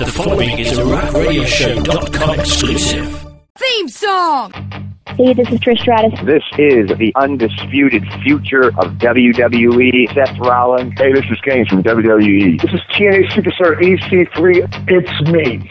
The following is a RockRadioShow.com exclusive. Theme song! Hey, this is Trish Stratus. This is the undisputed future of WWE, Seth Rollins. Hey, this is Kane from WWE. This is TNA Superstar EC3. It's me,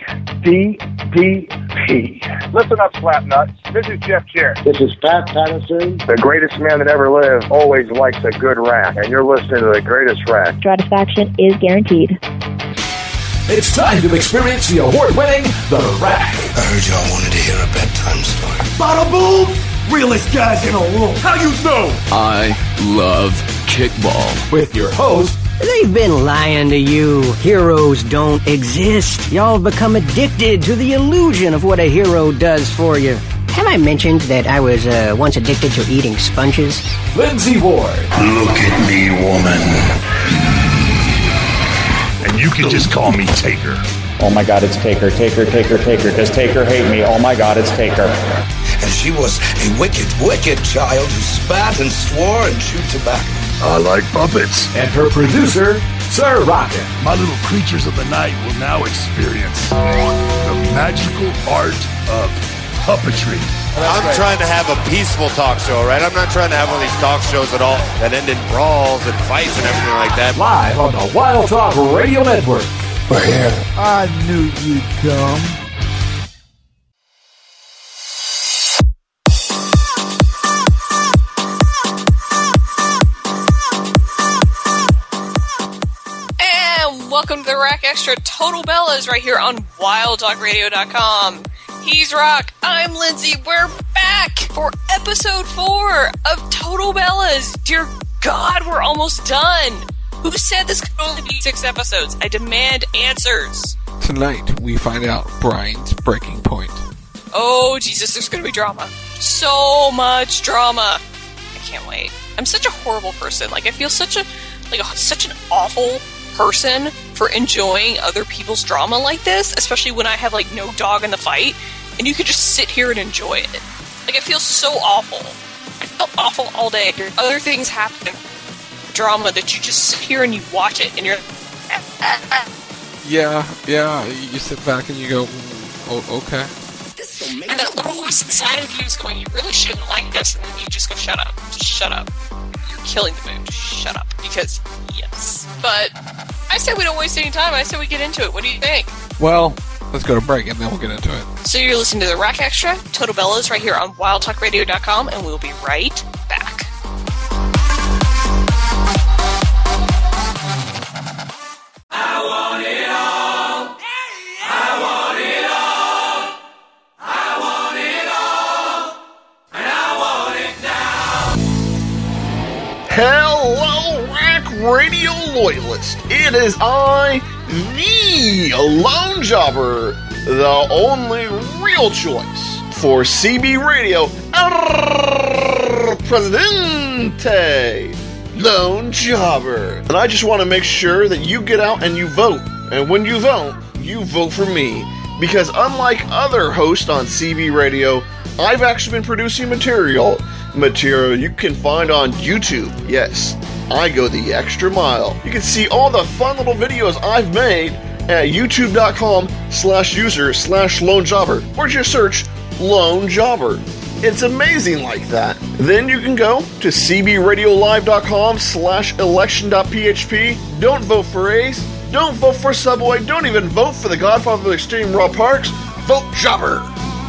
DDP. Listen up, Slapnuts. This is Jeff Jarrett. This is Pat Patterson. The greatest man that ever lived always likes a good rack, and you're listening to the greatest rack. Stratisfaction is guaranteed. It's time to experience the award-winning The Rack. I heard y'all wanted to hear a bedtime story. Bada boom! Realest guys in the world. How you know? I love kickball. With your host... They've been lying to you. Heroes don't exist. Y'all have become addicted to the illusion of what a hero does for you. Have I mentioned that I was once addicted to eating sponges? Lindsay Ward. Look at me, woman. And you can just call me Taker. Oh my God, it's Taker. Taker. Does Taker hate me? Oh my God, it's Taker. And she was a wicked, wicked child who spat and swore and chewed tobacco. I like puppets. And her producer, Sir Rocket. My little creatures of the night will now experience the magical art of puppetry. I'm trying to have a peaceful talk show, right? I'm not trying to have one of these talk shows at all that end in brawls and fights and everything like that. Live on the Wild Talk Radio Network. We're here. I knew you'd come. And welcome to the Rack Extra Total Bellas right here on WildTalkRadio.com. He's Rock. I'm Lindsay. We're back for episode 4 of Total Bellas. Dear God, we're almost done. Who said this could only be 6 episodes? I demand answers. Tonight, we find out Brian's breaking point. Oh, Jesus, there's going to be drama. So much drama. I can't wait. I'm such a horrible person. Like, I feel such an awful person for enjoying other people's drama like this, especially when I have, like, no dog in the fight, and you could just sit here and enjoy it. Like, I feel so awful. I felt awful all day. Other things happen. Drama that you just sit here and you watch it, and you're Yeah, you sit back and you go, oh, okay. And that little voice inside of you is going, you really shouldn't like this, and then you just go, shut up. Just shut up. You're killing the mood. Shut up. Because, yes. But I said we don't waste any time. I said we get into it. What do you think? Well, let's go to break and then we'll get into it. So you're listening to the Rack Extra, Total Bellas, right here on WildTalkRadio.com, and we'll be right back. I want it all. I want it all. I want it all. And I want it now. Hello, Rack Radio loyalist. It is I, the Lone Jobber, the only real choice for CB Radio. Presidente. Lone Jobber. And I just want to make sure that you get out and you vote. And when you vote for me. Because unlike other hosts on CB Radio, I've actually been producing material you can find on YouTube. Yes, I go the extra mile. You can see all the fun little videos I've made at youtube.com/user/Lone Jobber, or just search Lone Jobber. It's amazing like that. Then you can go to cbradiolive.com/election.php. Don't vote for Ace. Don't vote for Subway. Don't even vote for the Godfather of Extreme Raw Parks. Vote Jobber.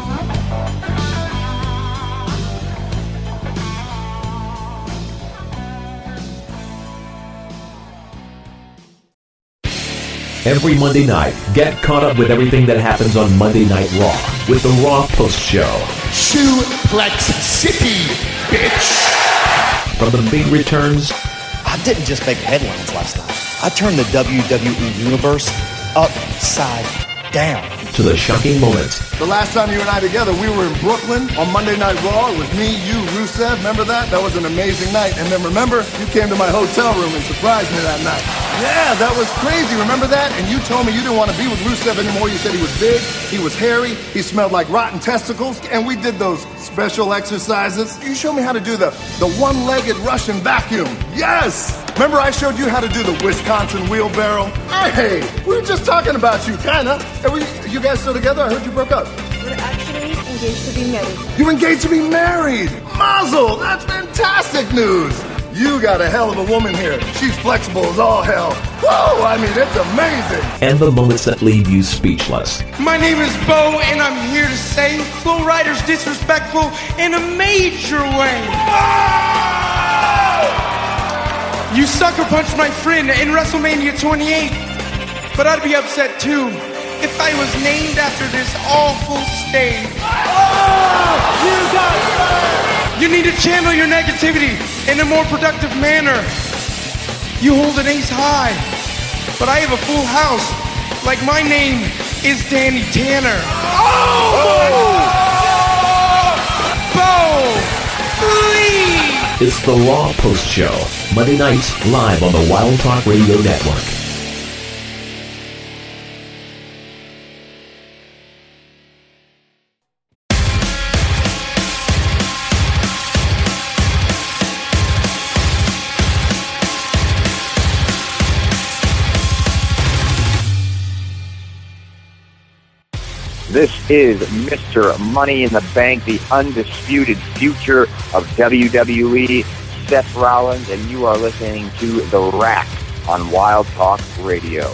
Every Monday night, get caught up with everything that happens on Monday Night Raw with the Raw Post Show. Suplex City, bitch! From the big returns... I didn't just make headlines last night. I turned the WWE Universe upside down. To the shocking moments. The last time you and I together, we were in Brooklyn on Monday Night Raw. It was me, you, Rusev. Remember that? That was an amazing night. And then remember, you came to my hotel room and surprised me that night. Yeah, that was crazy. Remember that? And you told me you didn't want to be with Rusev anymore. You said he was big, he was hairy, he smelled like rotten testicles. And we did those special exercises. You showed me how to do the one-legged Russian vacuum. Yes! Remember I showed you how to do the Wisconsin wheelbarrow? Hey! We were just talking about you, kinda. You guys still together? I heard you broke up. We're actually engaged to be married. You engaged to be married? Mazel! That's fantastic news! You got a hell of a woman here. She's flexible as all hell. Whoa! I mean, it's amazing! And the moments that leave you speechless. My name is Bo, and I'm here to say Flo Rida's disrespectful in a major way. You sucker punched my friend in WrestleMania 28, but I'd be upset too if I was named after this awful stage. You got fired! You need to channel your negativity in a more productive manner. You hold an ace high, but I have a full house. Like my name is Danny Tanner. Bo! Please! It's the Raw Post Show, Monday nights live on the Wild Talk Radio Network. This is Mr. Money in the Bank, the undisputed future of WWE, Seth Rollins, and you are listening to The Rack on Wild Talk Radio.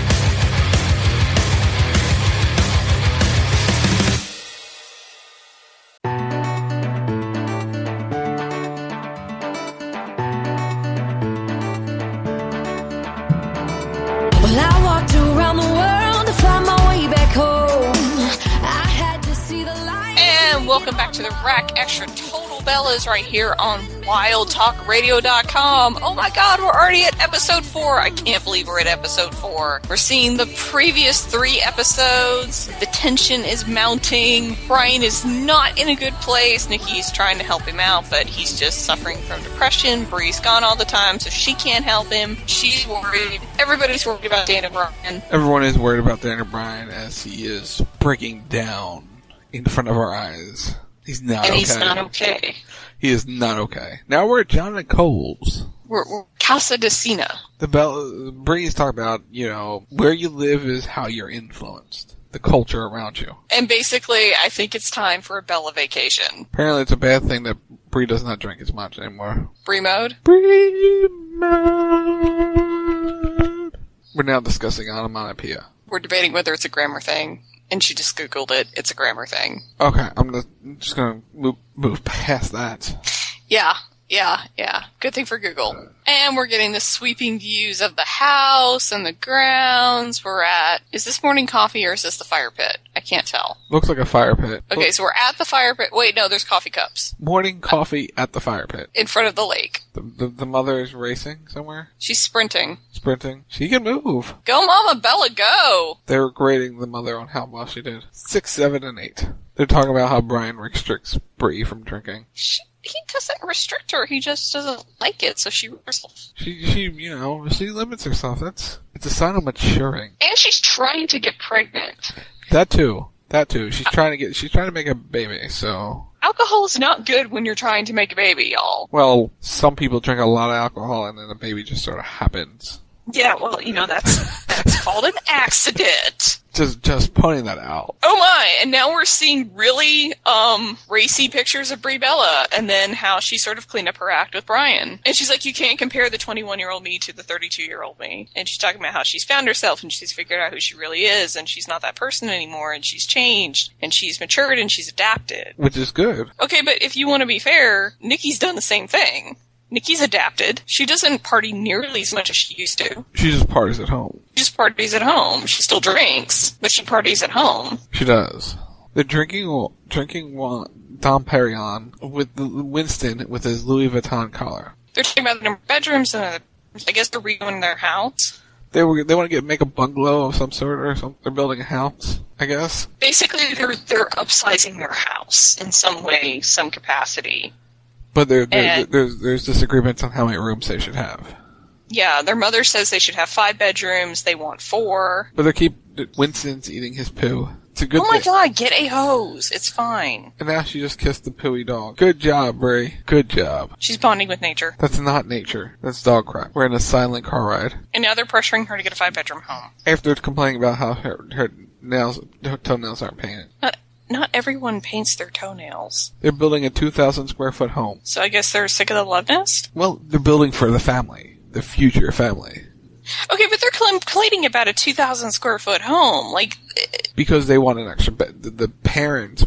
Well, I walked around the world to find my way back home. I had to see the light. And welcome back to the Rack Extra Total Bellas right here on WildTalkRadio.com. Oh my god, we're already at episode 4. I can't believe we're at episode 4. We're seeing the previous 3 episodes. The tension is mounting. Brian is not in a good place. Nikki's trying to help him out, but he's just suffering from depression. Bree's gone all the time, so she can't help him. She's worried. Everybody's worried about Daniel Bryan. Everyone is worried about Daniel Bryan as he is breaking down in front of our eyes. He's not okay. And he's not okay. He is not okay. Now we're at John and Cole's. We're Casa de Cena. Bree's talking about, where you live is how you're influenced. The culture around you. And basically, I think it's time for a Bella vacation. Apparently it's a bad thing that Bree does not drink as much anymore. Bree mode? Bree mode. We're now discussing onomatopoeia. We're debating whether it's a grammar thing. And she just Googled it. It's a grammar thing. Okay, I'm just gonna move past that. Yeah. Good thing for Google. And we're getting the sweeping views of the house and the grounds. We're at... Is this morning coffee or is this the fire pit? I can't tell. Looks like a fire pit. Okay, so we're at the fire pit. Wait, no, there's coffee cups. Morning coffee at the fire pit. In front of the lake. The mother is racing somewhere? She's sprinting. She can move. Go, Mama Bella, go! They're grading the mother on how well she did. 6, 7, and 8. They're talking about how Brian restricts Bree from drinking. He doesn't restrict her. He just doesn't like it, so she herself. She limits herself. It's a sign of maturing. And she's trying to get pregnant. That too. She's trying to make a baby, so. Alcohol is not good when you're trying to make a baby, y'all. Well, some people drink a lot of alcohol and then a baby just sort of happens. Yeah, well, that's called an accident. Just pointing that out. Oh my, and now we're seeing really, racy pictures of Brie Bella, and then how she sort of cleaned up her act with Brian. And she's like, you can't compare the 21-year-old me to the 32-year-old me. And she's talking about how she's found herself, and she's figured out who she really is, and she's not that person anymore, and she's changed, and she's matured, and she's adapted. Which is good. Okay, but if you want to be fair, Nikki's done the same thing. Nikki's adapted. She doesn't party nearly as much as she used to. She just parties at home. She just parties at home. She still drinks, but she parties at home. She does. They're drinking Dom Perignon with Winston with his Louis Vuitton collar. They're talking about their bedrooms, and I guess they're redoing their house. They want to make a bungalow of some sort or something. They're building a house, I guess. Basically, they're upsizing their house in some way, some capacity. But there's disagreements on how many rooms they should have. Yeah, their mother says they should have 5 bedrooms. They want 4. But Winston's eating his poo. It's a good Oh my thing. god, get a hose. It's fine. And now she just kissed the pooey dog. Good job, Brie. Good job. She's bonding with nature. That's not nature. That's dog crap. We're in a silent car ride. And now they're pressuring her to get a 5-bedroom home. After complaining about how her toenails aren't painted. Not everyone paints their toenails. They're building a 2,000 square foot home. So I guess they're sick of the love nest? Well, they're building for the family. The future family. Okay, but they're complaining about a 2,000 square foot home. Like, because they want an extra bed. The parent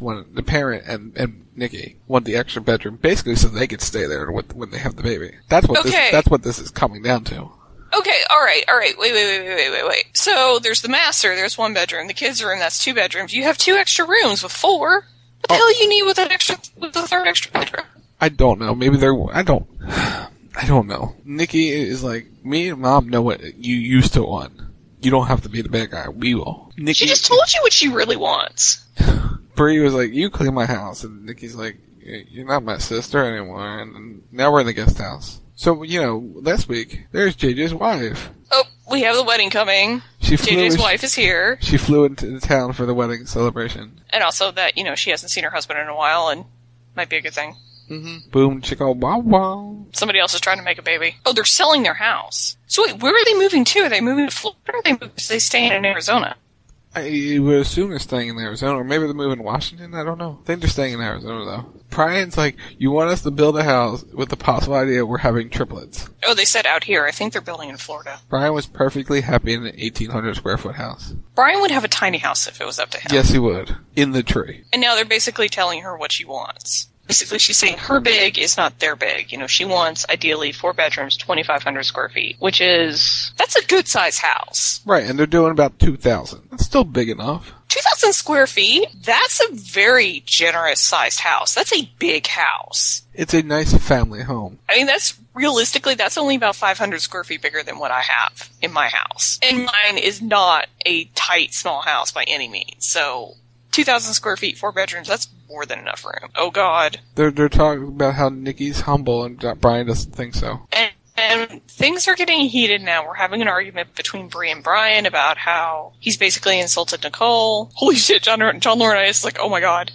and Nikki want the extra bedroom, basically so they could stay there when they have the baby. That's what this is coming down to. Okay, alright, wait. So, there's the master, there's 1 bedroom, the kids' room, that's 2 bedrooms. You have 2 extra rooms with 4. What the hell you need with the 3rd extra bedroom? I don't know. Maybe I don't know. Nikki is like, me and Mom know what you used to want. You don't have to be the bad guy. We will. Nikki, she just told you what she really wants. Bree was like, you clean my house. And Nikki's like, you're not my sister anymore. And now we're in the guest house. So, last week, there's JJ's wife. Oh, we have the wedding coming. JJ's wife is here. She flew into town for the wedding celebration. And also that, she hasn't seen her husband in a while and might be a good thing. Mm-hmm. Boom, chicka, wow, wow. Somebody else is trying to make a baby. Oh, they're selling their house. So wait, where are they moving to? Are they moving to Florida or are they staying in Arizona? I would assume they're staying in Arizona, or maybe they're moving to Washington, I don't know. I think they're staying in Arizona, though. Brian's like, you want us to build a house with the possible idea we're having triplets. Oh, they said out here. I think they're building in Florida. Brian was perfectly happy in an 1,800 square foot house. Brian would have a tiny house if it was up to him. Yes, he would. In the tree. And now they're basically telling her what she wants. Basically, she's saying her big is not their big. She wants, ideally, 4 bedrooms, 2,500 square feet, that's a good size house. Right, and they're doing about 2,000. That's still big enough. 2,000 square feet? That's a very generous sized house. That's a big house. It's a nice family home. I mean, that's only about 500 square feet bigger than what I have in my house. And mine is not a tight, small house by any means. So, 2,000 square feet, 4 bedrooms, that's more than enough room. Oh, God. They're talking about how Nikki's humble and Brian doesn't think so. And things are getting heated now. We're having an argument between Bree and Brian about how he's basically insulted Nicole. Holy shit, John Laurinaitis is like, oh my God.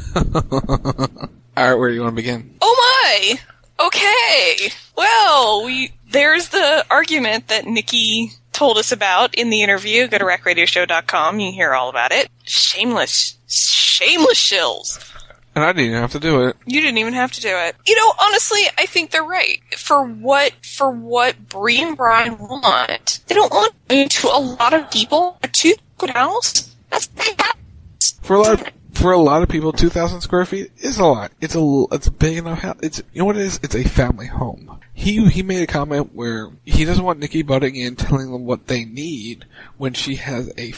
Alright, where do you want to begin? Oh my! Okay. Well, there's the argument that Nikki told us about in the interview. Go to rackradioshow.com. You can hear all about it. Shameless shills. And I didn't even have to do it. You didn't even have to do it. Honestly, I think they're right. For what Bree and Brian want, they don't want to a lot of people a 2-good house. That's a big house. For a lot of people, 2,000 square feet is a lot. It's a big enough house. It's what it is. It's a family home. He made a comment where he doesn't want Nikki butting in, telling them what they need when she has a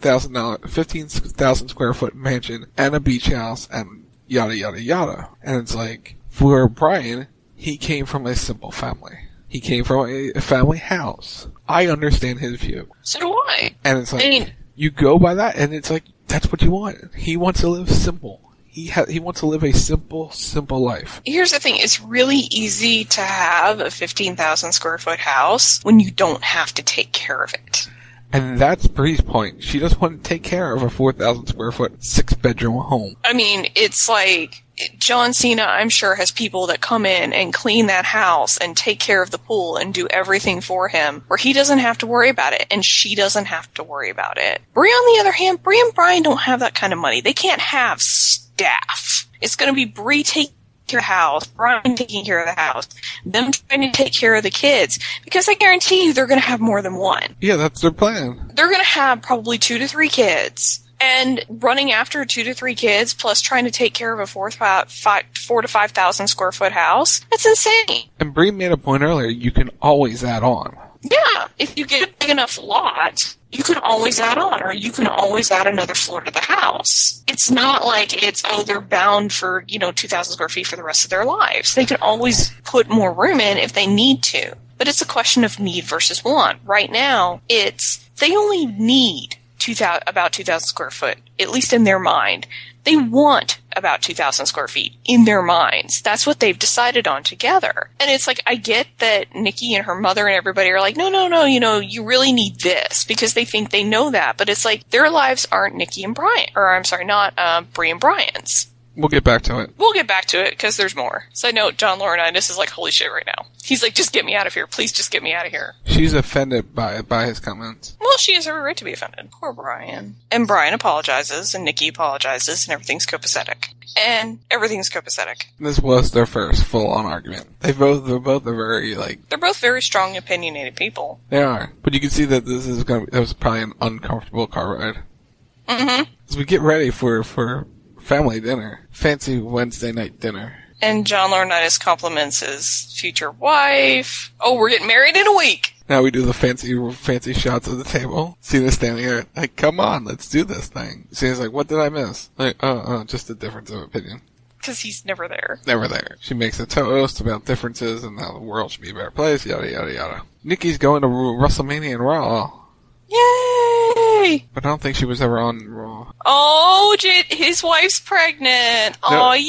$15,000 square foot mansion and a beach house and yada yada yada. And it's like, for Brian, he came from a simple family. He came from a family house. I understand his view. So do I. And it's like, you go by that, and it's like, that's what you want. He wants to live simple. He wants to live a simple life. Here's the thing. It's really easy to have a 15,000 square foot house when you don't have to take care of it. And that's Bree's point. She doesn't want to take care of a 4,000 square foot, 6-bedroom home. I mean, it's like John Cena, I'm sure, has people that come in and clean that house and take care of the pool and do everything for him, where he doesn't have to worry about it and she doesn't have to worry about it. Bree, on the other hand, Bree and Brian don't have that kind of money. They can't have staff. It's going to be Bree taking care of the house, Brian taking care of the house, them trying to take care of the kids, because I guarantee you they're going to have more than one. Yeah, that's their plan. They're going to have probably 2 to 3 kids. And running after 2 to 3 kids, plus trying to take care of a 4 to 5,000 square foot house, that's insane. And Bree made a point earlier, you can always add on. Yeah, if you get a big enough lot, you can always add on, or you can always add another floor to the house. It's not like they're bound for, 2,000 square feet for the rest of their lives. They can always put more room in if they need to. But it's a question of need versus want. Right now, they only need about 2,000 square foot, at least in their mind. They want about 2,000 square feet in their minds. That's what they've decided on together. And it's like, I get that Nikki and her mother and everybody are like, no, you really need this, because they think they know that. But it's like, their lives aren't Nikki and Brian, or I'm sorry, not Bree and Brian's. We'll get back to it. We'll get back to it, because there's more. Side note, John Laurinaitis is like, holy shit right now. He's like, just get me out of here. Please just get me out of here. She's offended by his comments. Well, she has every right to be offended. Poor Brian. And Brian apologizes, and Nikki apologizes, and everything's copacetic. This was their first full-on argument. They're both very, They're both very strong, opinionated people. They are. But you can see that that was probably an uncomfortable car ride. Mm-hmm. As we get ready for family dinner. Fancy Wednesday night dinner. And John Laurinaitis compliments his future wife. Oh, we're getting married in a week. Now we do the fancy shots of the table. Cena's standing there like, come on, let's do this thing. Cena's like, what did I miss? Like, just a difference of opinion. Because he's never there. Never there. She makes a toast about differences and how the world should be a better place, yada, yada, yada. Nikki's going to WrestleMania and Raw. Yay! But I don't think she was ever on Raw. Oh, his wife's pregnant. No. Oh,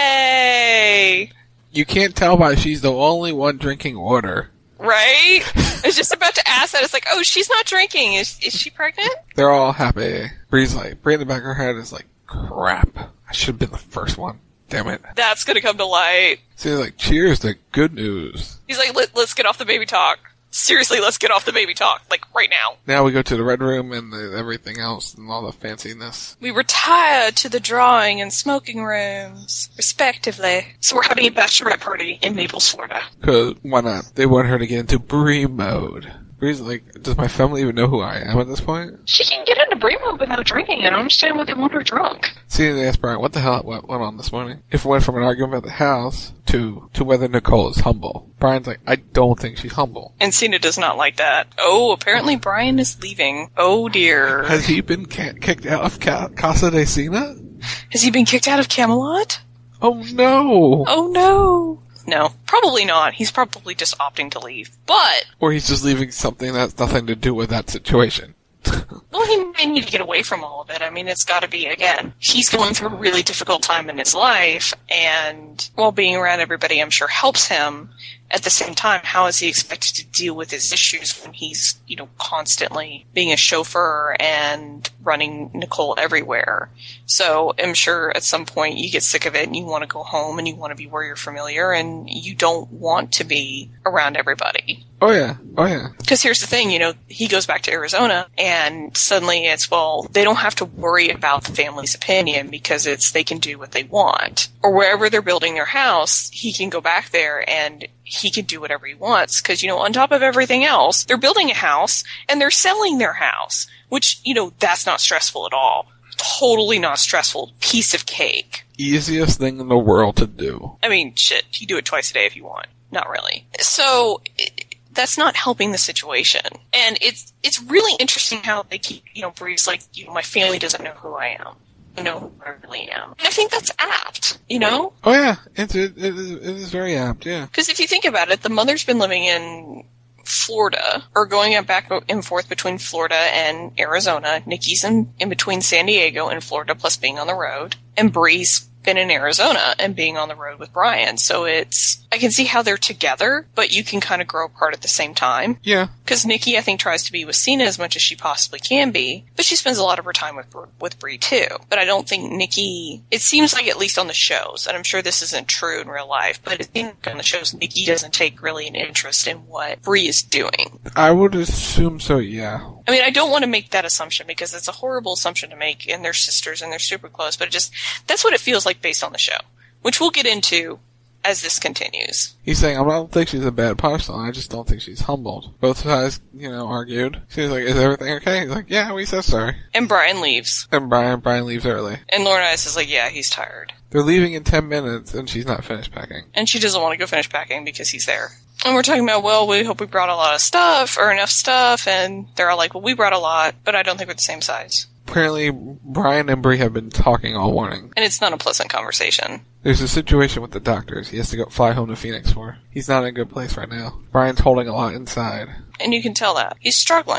yay! You can't tell by she's the only one drinking water. Right? I was just about to ask that. It's like, oh, she's not drinking. Is she pregnant? They're all happy. Bree's like, Bree in the back of her head is like, crap. I should have been the first one. Damn it. That's gonna come to light. So he's like, cheers to good news. He's like, let's get off the baby talk. Seriously, let's get off the baby talk, like, right now. Now we go to the red room and everything else and all the fanciness. We retire to the drawing and smoking rooms, respectively. So we're having a bachelorette party in Naples, Florida. Because, why not? They want her to get into Bree mode. Bree's like, does my family even know who I am at this point? She can get into Bree mode without drinking. I don't understand why they want her drunk. See, they asked Brian, what the hell went on this morning? If it went from an argument about the house to whether Nicole is humble. Brian's like, I don't think she's humble. And Cena does not like that. Oh, apparently Brian is leaving. Oh, dear. Has he been kicked out of Casa de Cena? Has he been kicked out of Camelot? Oh, no. Oh, no. No, probably not. He's probably just opting to leave. But... Or he's just leaving something that has nothing to do with that situation. Well, he may need to get away from all of it. I mean, it's got to be, again, he's going through a really difficult time in his life, and while being around everybody, I'm sure, helps him. At the same time, how is he expected to deal with his issues when he's, constantly being a chauffeur and running Nicole everywhere? So I'm sure at some point you get sick of it and you want to go home and you want to be where you're familiar and you don't want to be around everybody. Oh, yeah. Because here's the thing, he goes back to Arizona and suddenly it's, well, they don't have to worry about the family's opinion because they can do what they want. Or wherever they're building their house, he can go back there and he can do whatever he wants. Because, on top of everything else, they're building a house and they're selling their house, which, that's not stressful at all. Totally not stressful. Piece of cake. Easiest thing in the world to do. I mean, shit, you do it twice a day if you want. Not really. So... that's not helping the situation. And it's really interesting how they keep, Bree's like, my family doesn't know who I am. Know who I really am. And I think that's apt, Oh, yeah. It is very apt, yeah. Because if you think about it, the mother's been living in Florida, or going back and forth between Florida and Arizona. Nikki's in between San Diego and Florida, plus being on the road. And Bree's been in Arizona and being on the road with Brian. So I can see how they're together, but you can kind of grow apart at the same time. Yeah. Because Nikki, I think, tries to be with Cena as much as she possibly can be, but she spends a lot of her time with Bree too. But I don't think Nikki, it seems like, at least on the shows, and I'm sure this isn't true in real life, but it seems like on the shows, Nikki doesn't take really an interest in what Bree is doing. I would assume so, yeah. I mean, I don't want to make that assumption because it's a horrible assumption to make, and they're sisters and they're super close, but that's what it feels like based on the show, which we'll get into as this continues. He's saying, I don't think she's a bad person, I just don't think she's humbled. Both sides, argued. She's like, is everything okay? He's like, yeah, we said sorry. And Brian leaves. And Brian leaves early. And Laurinaitis is like, yeah, he's tired. They're leaving in 10 minutes, and she's not finished packing. And she doesn't want to go finish packing because he's there. And we're talking about, well, we hope we brought a lot of stuff, or enough stuff, and they're all like, well, we brought a lot, but I don't think we're the same size. Apparently, Brian and Bree have been talking all morning. And it's not a pleasant conversation. There's a situation with the doctors he has to fly home to Phoenix for. He's not in a good place right now. Brian's holding a lot inside. And you can tell that. He's struggling.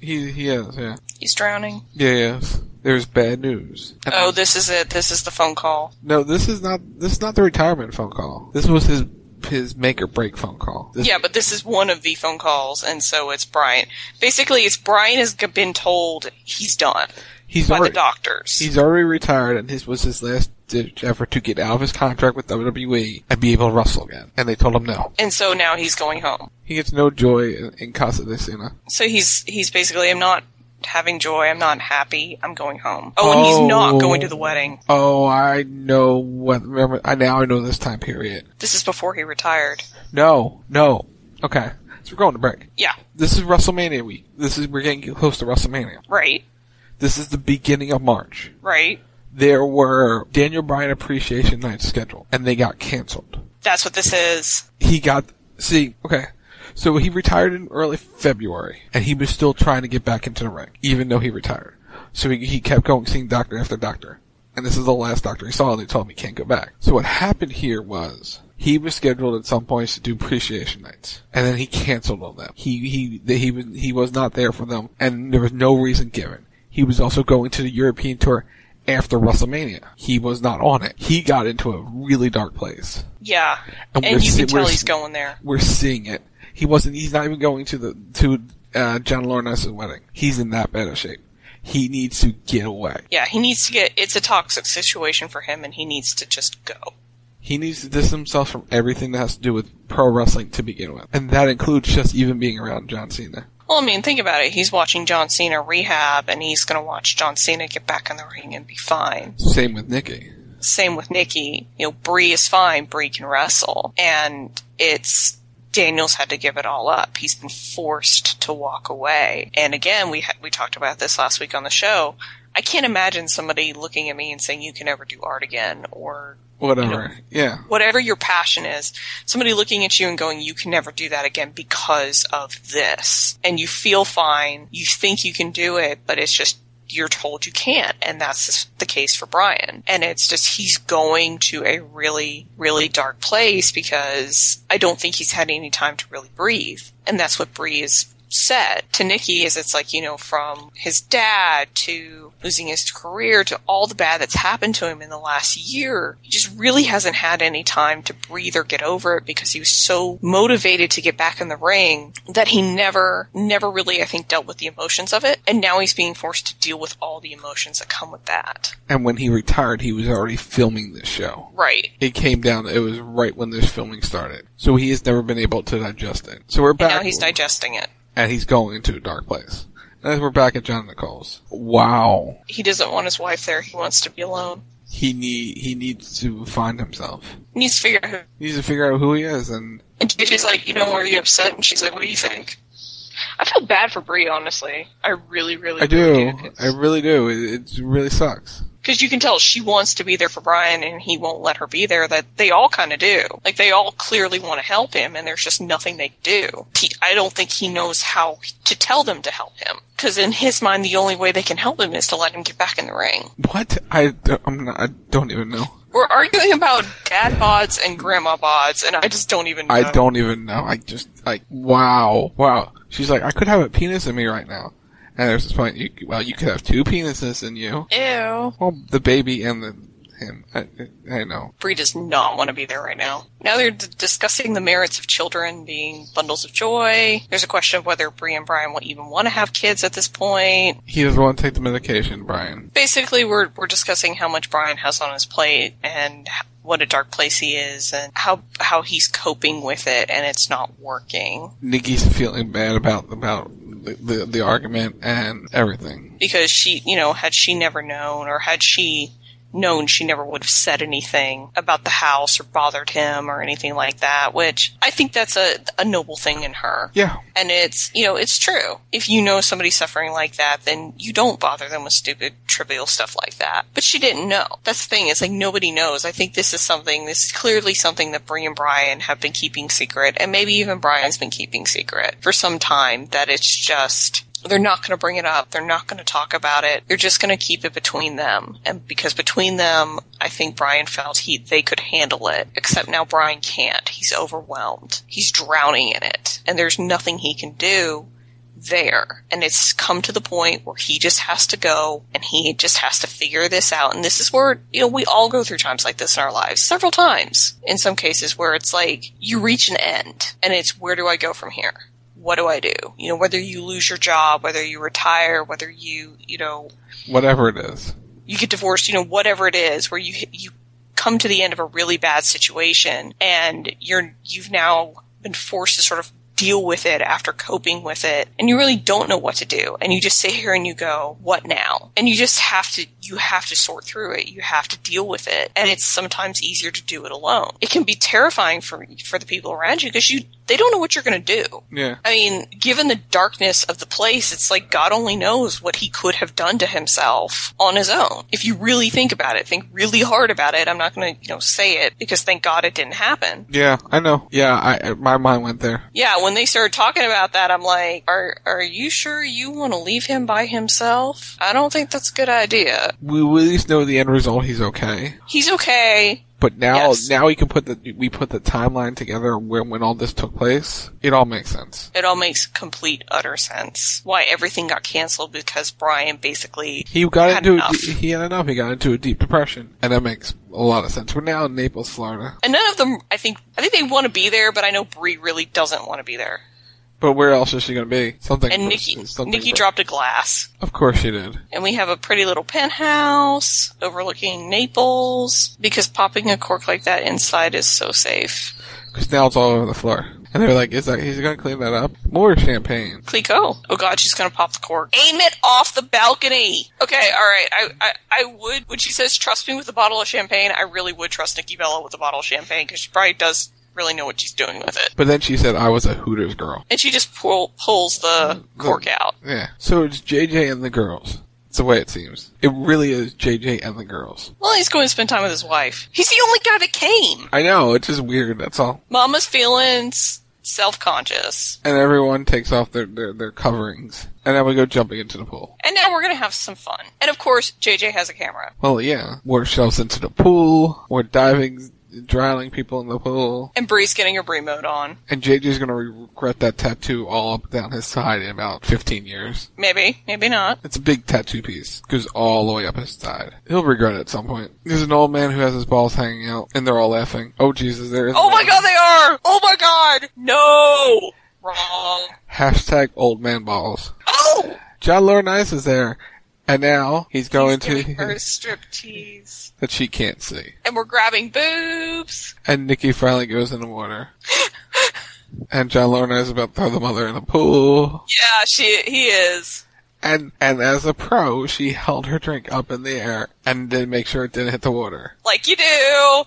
He is, yeah. He's drowning. Yeah, yes. There's bad news. Oh, this is it. This is the phone call. No, this is not the retirement phone call. This was his make or break phone call. Yeah, but this is one of the phone calls, and so it's Brian. Basically, it's Brian has been told he's done by the doctors. He's already retired, and this was his last ditch effort to get out of his contract with WWE and be able to wrestle again. And they told him no. And so now he's going home. He gets no joy in Casa de Cena. So he's basically, I'm not having joy, I'm not happy, I'm going home. Oh, and he's not going to the wedding. Oh, I know now I know this time period. This is before he retired. No. Okay. So we're going to break. Yeah. This is WrestleMania week. We're getting close to WrestleMania. Right. This is the beginning of March. Right. There were Daniel Bryan Appreciation Nights scheduled, and they got canceled. That's what this is. Okay. So he retired in early February, and he was still trying to get back into the ring, even though he retired. So he kept going, seeing doctor after doctor. And this is the last doctor he saw, and they told him he can't go back. So what happened here was, he was scheduled at some points to do appreciation nights, and then he canceled on them. He was not there for them, and there was no reason given. He was also going to the European tour after WrestleMania. He was not on it. He got into a really dark place. Yeah. And you can tell he's going there. We're seeing it. He's not even going to John Laurinaitis' wedding. He's in that bad of shape. He needs to get away. Yeah, it's a toxic situation for him, and he needs to just go. He needs to distance himself from everything that has to do with pro wrestling to begin with. And that includes just even being around John Cena. Well, I mean, think about it. He's watching John Cena rehab, and he's going to watch John Cena get back in the ring and be fine. Same with Nikki. Brie is fine. Brie can wrestle. And Daniel's had to give it all up. He's been forced to walk away. And again, we talked about this last week on the show. I can't imagine somebody looking at me and saying you can never do art again, or whatever. Yeah. Whatever your passion is. Somebody looking at you and going, you can never do that again because of this. And you feel fine. You think you can do it, but it's just you're told you can't. And that's the case for Brian. And it's just he's going to a really, really dark place because I don't think he's had any time to really breathe. And that's what Brie is said to Nikki is it's like, from his dad to losing his career to all the bad that's happened to him in the last year. He just really hasn't had any time to breathe or get over it because he was so motivated to get back in the ring that he never really, I think, dealt with the emotions of it. And now he's being forced to deal with all the emotions that come with that. And when he retired, he was already filming this show. Right. It was right when this filming started. So he has never been able to digest it. So we're back. And now he's digesting it. And he's going into a dark place. And we're back at John Nichols. Wow. He doesn't want his wife there. He wants to be alone. He needs to find himself. He needs to figure out who he is. And JJ's like, are you upset? And she's like, what do you think? I feel bad for Brie, honestly. I really, really do. I really do. It really sucks. Because you can tell she wants to be there for Brian and he won't let her be there. That they all kind of do. Like, they all clearly want to help him and there's just nothing they do. I don't think he knows how to tell them to help him. Because in his mind, the only way they can help him is to let him get back in the ring. What? I don't even know. We're arguing about dad bods and grandma bods, and I just don't even know. I don't even know. Wow. She's like, I could have a penis in me right now. And there's this point, you could have two penises in you. Ew. Well, the baby and him. I know. Brie does not want to be there right now. Now they're discussing the merits of children being bundles of joy. There's a question of whether Brie and Brian even want to have kids at this point. He doesn't want to take the medication, Brian. Basically, we're discussing how much Brian has on his plate and what a dark place he is and how he's coping with it and it's not working. Nikki's feeling bad about the argument and everything. Because she, had she never known or had she known, she never would have said anything about the house or bothered him or anything like that, which I think that's a noble thing in her. Yeah. And it's, it's true. If you know somebody's suffering like that, then you don't bother them with stupid, trivial stuff like that. But she didn't know. That's the thing. It's like nobody knows. I think this is clearly something that Brie and Brian have been keeping secret, and maybe even Brian's been keeping secret for some time, that it's just, they're not going to bring it up. They're not going to talk about it. They're just going to keep it between them. And because between them, I think Brian felt they could handle it. Except now Brian can't. He's overwhelmed. He's drowning in it. And there's nothing he can do there. And it's come to the point where he just has to go and he just has to figure this out. And this is where, we all go through times like this in our lives, several times in some cases, where it's like you reach an end and it's, where do I go from here? What do I do? Whether you lose your job, whether you retire, whether you whatever it is, you get divorced, whatever it is, where you come to the end of a really bad situation and you've now been forced to sort of deal with it after coping with it, and you really don't know what to do, and you just sit here and you go, what now? And you just have to sort through it. You have to deal with it, and it's sometimes easier to do it alone. It can be terrifying for the people around you because they don't know what you're going to do. Yeah. I mean, given the darkness of the place, it's like God only knows what he could have done to himself on his own. If you really think about it, think really hard about it. I'm not going to, say it because thank God it didn't happen. Yeah, I know. Yeah, my mind went there. Yeah, when they started talking about that, I'm like, are you sure you want to leave him by himself? I don't think that's a good idea. We at least know the end result. He's okay. He's okay. But now we can put the timeline together when all this took place. It all makes sense. It all makes complete, utter sense. Why everything got canceled because Brian basically he had enough. He had enough. He got into a deep depression, and that makes a lot of sense. We're now in Naples, Florida, and none of them. I think they want to be there, but I know Bree really doesn't want to be there. But where else is she going to be? And Nikki dropped a glass. Of course she did. And we have a pretty little penthouse overlooking Naples, because popping a cork like that inside is so safe. Because now it's all over the floor. And they're like, he's going to clean that up? More champagne. Clico. Oh God, she's going to pop the cork. Aim it off the balcony. Okay, alright. I would, when she says trust me with a bottle of champagne, I really would trust Nikki Bella with a bottle of champagne, because she probably does really know what she's doing with it. But then she said I was a Hooters girl. And she just pulls the cork out. Yeah. So it's JJ and the girls. It's the way it seems. It really is JJ and the girls. Well, he's going to spend time with his wife. He's the only guy that came. I know, it's just weird, that's all. Mama's feeling self-conscious. And everyone takes off their coverings. And then we go jumping into the pool. And now we're going to have some fun. And of course, JJ has a camera. Well, yeah. More shelves into the pool. More diving, drowning people in the pool. And Bree's getting her Bree mode on. And JJ's gonna regret that tattoo all up and down his side in about 15 years. Maybe not. It's a big tattoo piece. Goes all the way up his side. He'll regret it at some point. There's an old man who has his balls hanging out, and they're all laughing. Oh Jesus, there is. Oh my God, they are! Oh my God! No! Wrong. Hashtag old man balls. Oh! John Laurinaitis is there. And now he's going to her striptease that she can't see. And we're grabbing boobs. And Nikki finally goes in the water. And John Laurinaitis is about to throw the mother in the pool. Yeah, he is. And as a pro, she held her drink up in the air and did make sure it didn't hit the water. Like you do.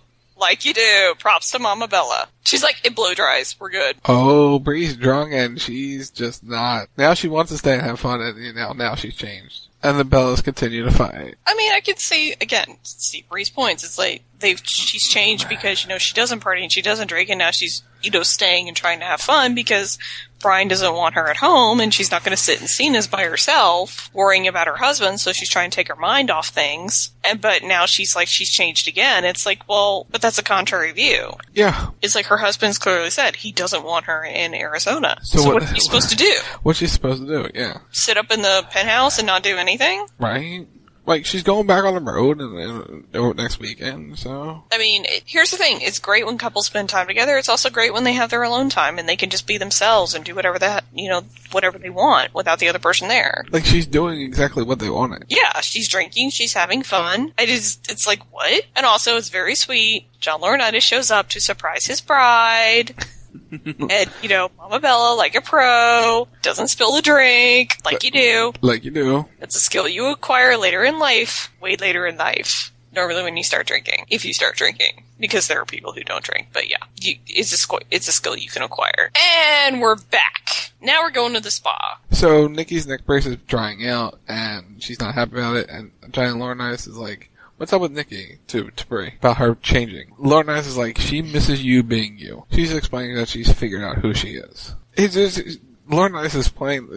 Props to Mama Bella. She's like, it blow dries. We're good. Oh, Bree's drunk and she's just not. Now she wants to stay and have fun, and now she's changed. And the Bellas continue to fight. I mean, I could see Bree's points. It's like she's changed because, she doesn't party and she doesn't drink, and now she's, staying and trying to have fun because Brian doesn't want her at home, and she's not going to sit in Cena's by herself worrying about her husband, so she's trying to take her mind off things. But now she's changed again. It's like, well, but that's a contrary view. Yeah. It's like her husband's clearly said he doesn't want her in Arizona. So what's he supposed to do? What's she supposed to do? Yeah. Sit up in the penthouse and not do anything? Right. Like, she's going back on the road next weekend, so... I mean, here's the thing. It's great when couples spend time together. It's also great when they have their alone time and they can just be themselves and do whatever whatever they want without the other person there. Like, she's doing exactly what they wanted. Yeah, she's drinking, she's having fun. It's like, what? And also, it's very sweet. John Laurinaitis shows up to surprise his bride. And, Mama Bella, like a pro, doesn't spill the drink, like you do. Like you do. It's a skill you acquire later in life, way later in life. Normally when you start drinking, if you start drinking. Because there are people who don't drink, but yeah, it's a skill you can acquire. And we're back. Now we're going to the spa. So Nikki's neck brace is drying out, and she's not happy about it, and John Laurinaitis is like, what's up with Nikki to Bree about her changing? Laurinaitis is like, she misses you being you. She's explaining that she's figured out who she is. Laurinaitis is playing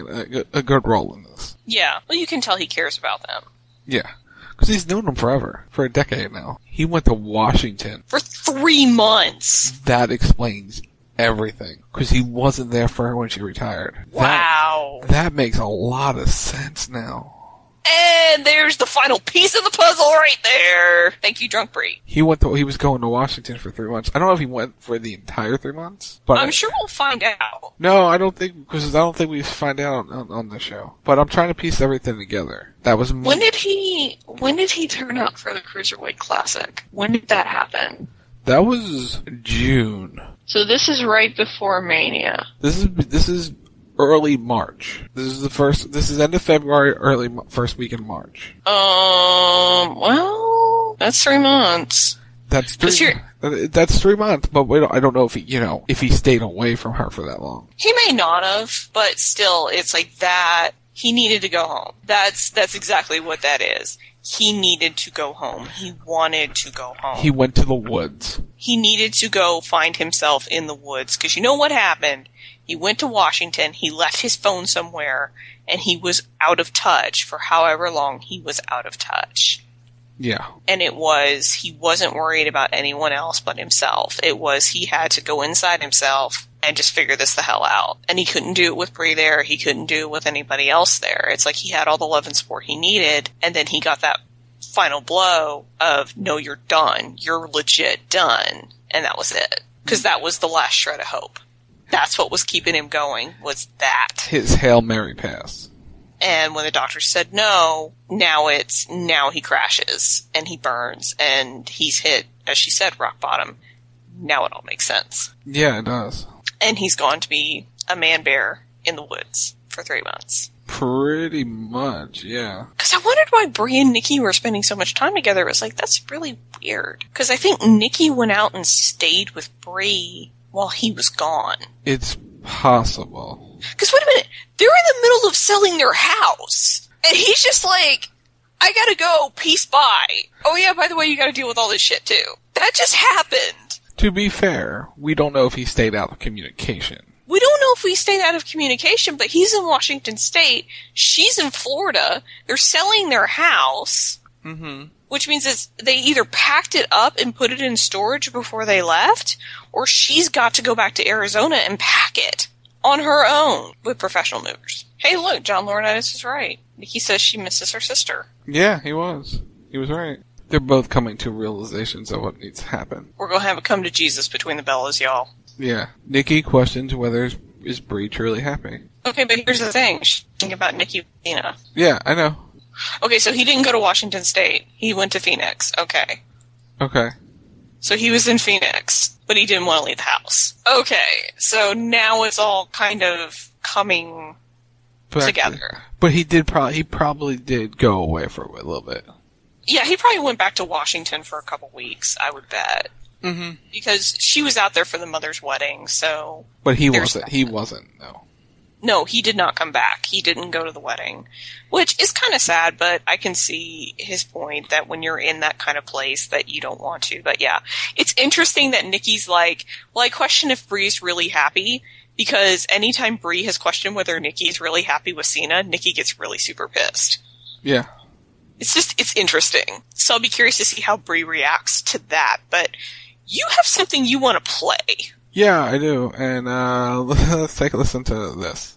a good role in this. Yeah, well, you can tell he cares about them. Yeah, because he's known them forever, for a decade now. He went to Washington for 3 months. That explains everything. Because he wasn't there for her when she retired. Wow. That makes a lot of sense now. And there's the final piece of the puzzle right there. Thank you, Drunk Brie. He was going to Washington for 3 months. I don't know if he went for the entire 3 months, but I'm sure we'll find out. No, I don't think we find out on the show. But I'm trying to piece everything together. That was when did he turn up for the Cruiserweight Classic? When did that happen? That was June. So this is right before Mania. This is early March. This is end of February, first week in March. Well, that's 3 months. That's 3 months, but I don't know if he stayed away from her for that long. He may not have, but still, it's like that. He needed to go home. That's exactly what that is. He needed to go home. He wanted to go home. He went to the woods. He needed to go find himself in the woods, because you know what happened? He went to Washington, he left his phone somewhere, and he was out of touch for however long he was out of touch. Yeah. And he wasn't worried about anyone else but himself. He had to go inside himself and just figure this the hell out. And he couldn't do it with Brie there, he couldn't do it with anybody else there. It's like he had all the love and support he needed, and then he got that final blow of, no, you're done. You're legit done. And that was it. Because that was the last shred of hope. That's what was keeping him going, was that. His Hail Mary pass. And when the doctor said no, now he crashes, and he burns, and he's hit, as she said, rock bottom. Now it all makes sense. Yeah, it does. And he's gone to be a man bear in the woods for 3 months. Pretty much, yeah. Because I wondered why Brie and Nikki were spending so much time together. It was like, that's really weird. Because I think Nikki went out and stayed with Brie while he was gone. It's possible. Because wait a minute, they're in the middle of selling their house, and he's just like, I gotta go, peace, bye. Oh yeah, by the way, you gotta deal with all this shit too. That just happened. To be fair, we don't know if he stayed out of communication. We don't know if he stayed out of communication, but he's in Washington State, she's in Florida, they're selling their house. Mm-hmm. Which means they either packed it up and put it in storage before they left, or she's got to go back to Arizona and pack it on her own with professional movers. Hey, look, John Laurinaitis is right. Nikki says she misses her sister. Yeah, he was. He was right. They're both coming to realizations of what needs to happen. We're going to have a come to Jesus between the Bellas, y'all. Yeah. Nikki questions whether is Brie truly happy. Okay, but here's the thing. She's thinking about Nikki Tina. Yeah, I know. Okay, so he didn't go to Washington State. He went to Phoenix. Okay. So he was in Phoenix, but he didn't want to leave the house. Okay, so now it's all kind of coming together. But he probably did go away for a little bit. Yeah, he probably went back to Washington for a couple weeks, I would bet. Mm-hmm. Because she was out there for the mother's wedding, so... But he wasn't, no. No, he did not come back. He didn't go to the wedding. Which is kind of sad, but I can see his point that when you're in that kind of place that you don't want to. But yeah, it's interesting that Nikki's like, well, I question if Brie's really happy, because anytime Brie has questioned whether Nikki's really happy with Cena, Nikki gets really super pissed. Yeah. It's interesting. So I'll be curious to see how Brie reacts to that. But you have something you want to play. Yeah, I do, and let's take a listen to this.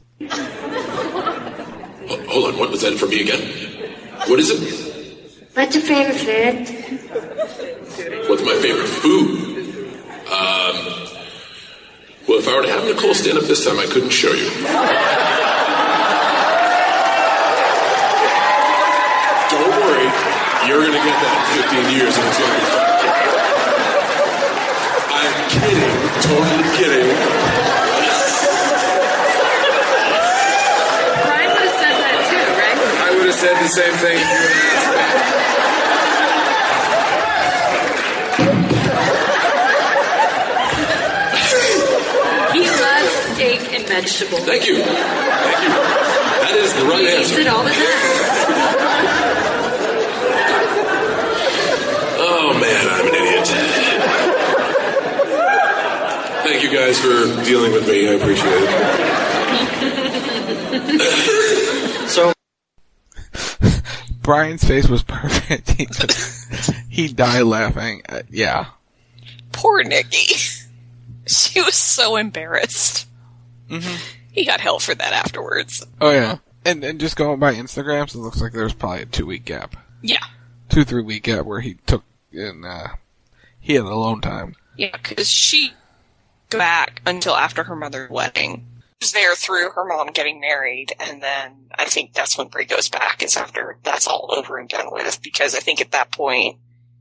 Hold on, what was that for me again? What is it? What's your favorite food? What's my favorite food? Well, if I were to have Nicole stand up this time, I couldn't show you. Don't worry, you're going to get that in 15 years, and it's going to be fun. I'm kidding. Totally kidding. Brian would have said that too, right? I would have said the same thing. He loves steak and vegetables. Thank you. That is the right answer. He eats it all the time. Oh man, I'm an idiot. Thank you guys for dealing with me. I appreciate it. So, Brian's face was perfect. He died laughing. Yeah. Poor Nikki. She was so embarrassed. Mm-hmm. He got hell for that afterwards. Oh, yeah. And just going by Instagrams, it looks like there's probably a 2-week gap. Yeah. 2-3 week gap where he took in, he had alone time. Yeah, because she go back until after her mother's wedding. She was there through her mom getting married, and then I think that's when Brie goes back, is after that's all over and done with, because I think at that point,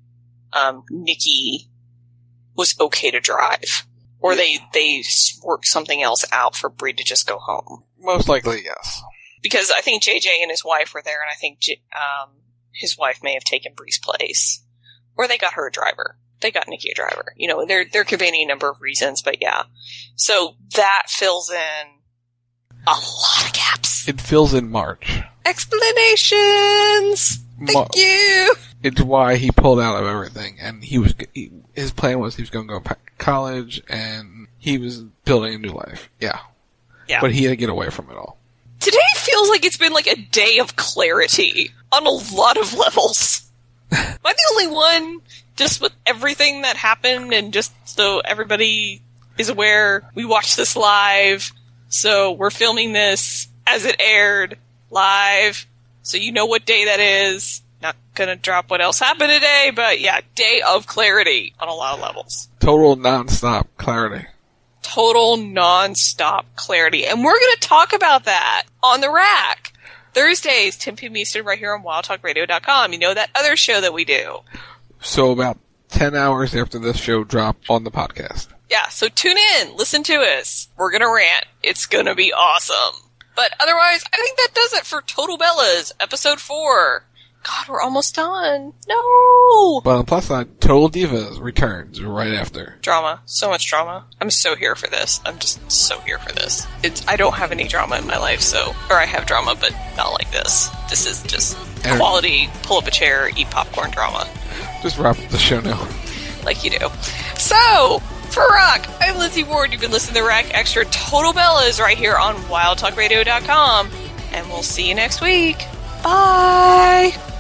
Nikki was okay to drive. Or they worked something else out for Brie to just go home. Most likely, yes. Because I think JJ and his wife were there, and I think his wife may have taken Brie's place. Or they got her a driver. They got Nikki a driver. You know, there could be any number of reasons, but yeah. So that fills in a lot of gaps. It fills in March. Explanations! Thank you! It's why he pulled out of everything, and his plan was he was going to go back to college, and he was building a new life. Yeah. But he had to get away from it all. Today feels like it's been like a day of clarity on a lot of levels. Am I the only one, just with everything that happened, and just so everybody is aware, we watched this live, so we're filming this as it aired live, so you know what day that is. Not gonna drop what else happened today, but yeah, day of clarity on a lot of levels. Total non-stop clarity. Total non-stop clarity. And we're gonna talk about that on The Rack. Thursdays, 10 p.m. Eastern, right here on WildTalkRadio.com. You know, that other show that we do. So about 10 hours after this show dropped on the podcast. Yeah, so tune in, listen to us. We're gonna rant. It's gonna be awesome. But otherwise, I think that does it for Total Bellas, episode 4. God, we're almost done. No! But on the plus side, Total Divas returns right after. Drama. So much drama. I'm so here for this. I'm just so here for this. I don't have any drama in my life, or I have drama, but not like this. This is just quality, pull up a chair, eat popcorn drama. Just wrap up the show now. Like you do. So, for Rock, I'm Lindsay Ward. You've been listening to Rack Extra Total Bellas right here on WildTalkRadio.com. And we'll see you next week. Bye!